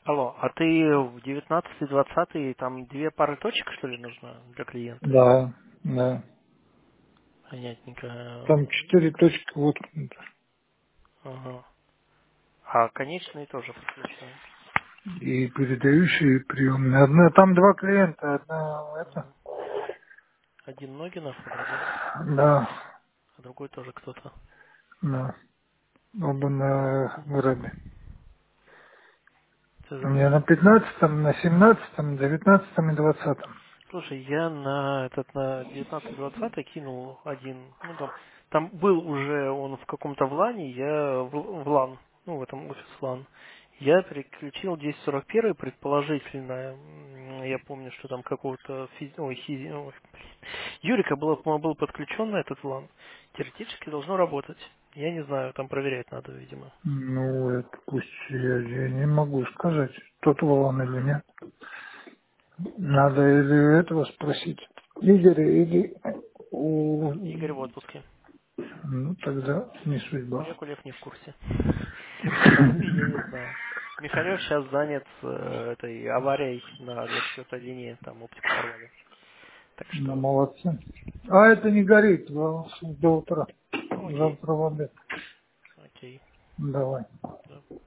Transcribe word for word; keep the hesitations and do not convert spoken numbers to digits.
Алло, а ты в девятнадцатый, двадцатый, там две пары точек, что ли, нужно для клиента? Да, да. Понятненько. Там четыре точки воткнуты. Ага. А конечные тоже подключены. И передающие, и приемные. Одна, там два клиента, одна это. Мгм. Один Ногинов, а другой, Да, а другой тоже кто-то. да. Оба на грабе. Ты У меня на забыл. пятнадцатом, на семнадцатом, девятнадцатом и двадцатом. Слушай, я на этот на девятнадцатый двадцатый кинул один, ну там, там был уже он в каком-то влане, я в, в лан, ну в этом офис лан. Я переключил десять сорок один предположительно. м, Я помню, что там какого-то физи... ой, хизи... ой, блин. Юрика было, по-моему, был подключен на этот влан. Теоретически должно работать. Я не знаю, там проверять надо, видимо. Ну, это пусть я, я не могу сказать, тот волан или нет. Надо или у этого спросить. Игоря или у... Игорь в отпуске. Ну, тогда не судьба. Олег Улев не в курсе. Остальные я не знаю. Михалев сейчас занят э, этой аварией на двадцать четвёртой линии, там оптику порвали. Так Ну, что, молодцы. А это не горит до до утра. ну окей, Завтра в обед. окей. Давай. Да.